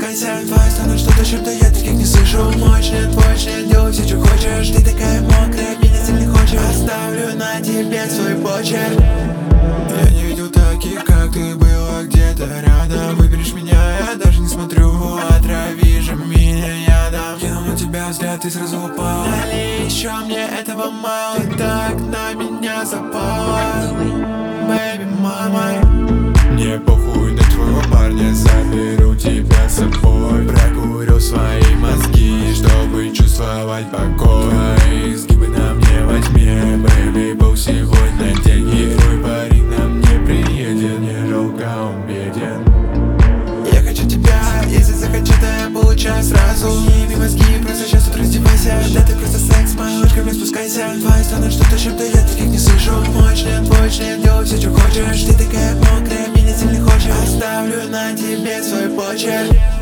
спускайся. Твоя сторона что-то, чем-то я таких не слышу. Мой член, твой член, делай все, что хочешь. Ты такая мокрая, меня сильно хочешь. Оставлю на тебе свой почерк. Я не видел таких, как ты была где-то рядом. Выберешь меня, я даже не смотрю. Отрави же меня ядом. Кинул на тебя взгляд, ты сразу упал. Налей еще, мне этого мало. Ты так на меня запала, baby мама. Мне похуй на твоего парня, заберу тебя с собой. Прокурю свои мозги, чтобы чувствовать покой. Твои изгибы на мне во тьме, baby, был сегодня день. И твой парень на мне приедет, не жалко, он беден. Я хочу тебя, если захочу, то я получаю сразу. Сними мозги, просто сейчас тут раздевайся. Да ты просто секс, малышками спускайся. Твоя сторона что-то, чем-то я таких не слышу. Мой член, твой член, делай все, что хочешь. Ты такая мокрая, меня сильно хочешь. Оставлю на тебе свой почерк.